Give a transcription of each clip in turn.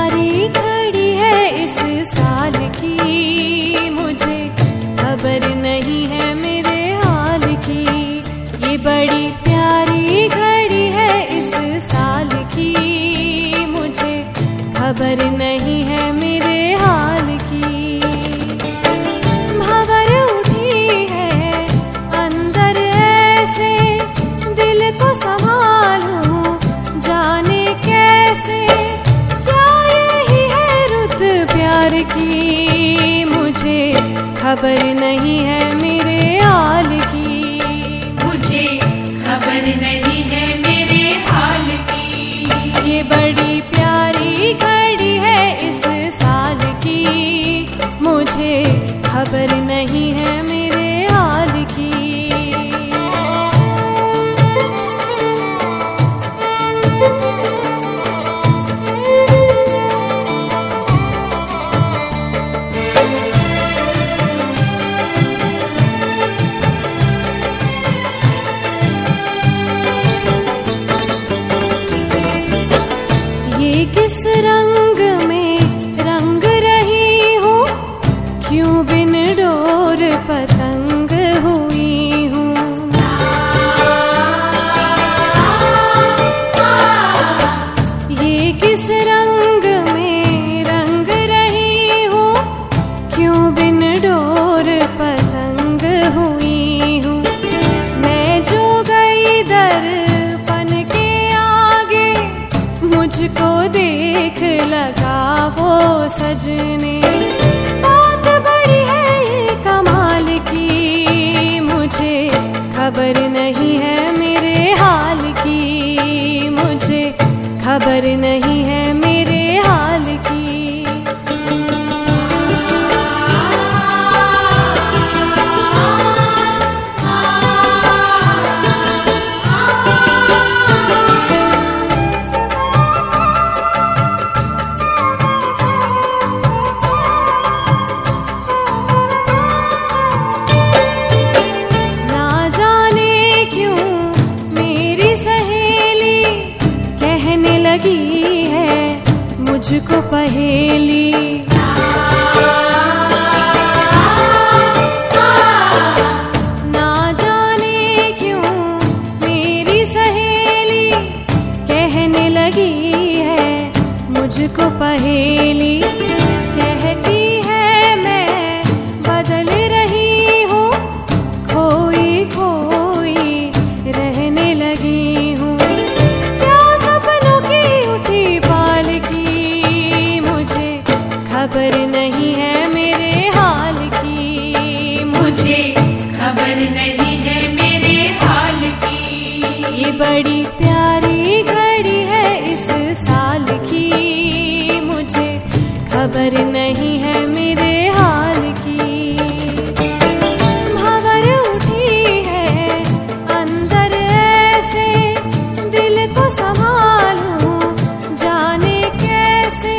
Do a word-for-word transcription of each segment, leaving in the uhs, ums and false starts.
प्यारी घड़ी है इस साल की, मुझे खबर नहीं है मेरे हाल की। ये बड़ी प्यारी घड़ी है इस साल की, मुझे खबर नहीं है मेरे हाल की। भंवर उठी है अंदर ऐसे, दिल को संभालूं जाने कैसे। क्या यही है रुत प्यार की, मुझे खबर नहीं है मेरे हाल की। मुझे खबर नहीं है मेरे हाल की। ये बड़ी प्यारी घड़ी है इस साल की, मुझे खबर नहीं है मेरे हाल की। ये किस रंग में रंग रही हूँ, क्यों बिन डोर पतंग हुई हूँ। ये किस रंग में रंग रही हूँ, क्यों बिन डोर पतंग हुई हूँ। मैं जो गई दर्पण के आगे, मुझको देख लगा वो सजने। बात बड़ी है ये कमाल की, मुझे खबर नहीं है मेरे हाल की। मुझे खबर नहीं है मेरे हाल की। लगी है मुझको पहेली, ना जाने क्यों मेरी सहेली कहने लगी है मुझको पहेली। कहती है मैं बदल रही हूँ, खोई खोई रहने लगी हूँ। खबर नहीं है मेरे हाल की। मुझे खबर नहीं है मेरे हाल की। ये बड़ी प्यारी घड़ी है इस साल की, मुझे खबर नहीं है मेरे हाल की। भंवर उठी है अंदर ऐसे, दिल को संभालूं जाने कैसे।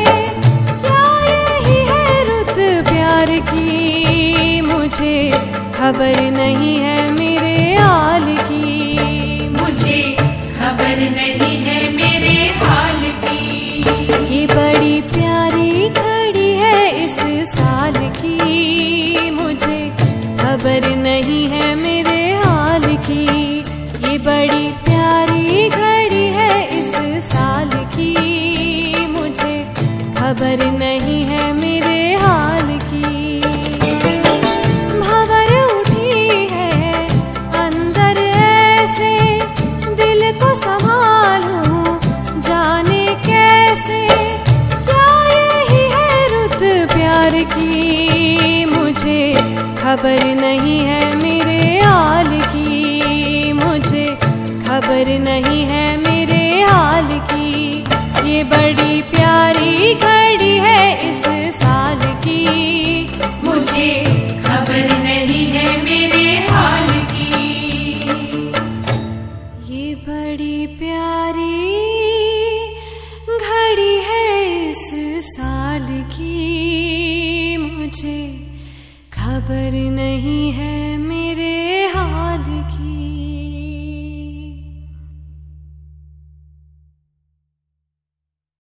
प्यार की, मुझे खबर नहीं है मेरे हाल की। मुझे खबर नहीं है मेरे हाल की। ये बड़ी प्यारी घड़ी है इस साल की, मुझे खबर नहीं है मेरे हाल की। ये बड़ी प्यारी घड़ी है इस साल की, मुझे खबर नहीं है मेरे हाल की। भंवर उठी है अंदर ऐसे, दिल को संभालूं जाने कैसे। क्या यही है रुत प्यार की, मुझे खबर नहीं है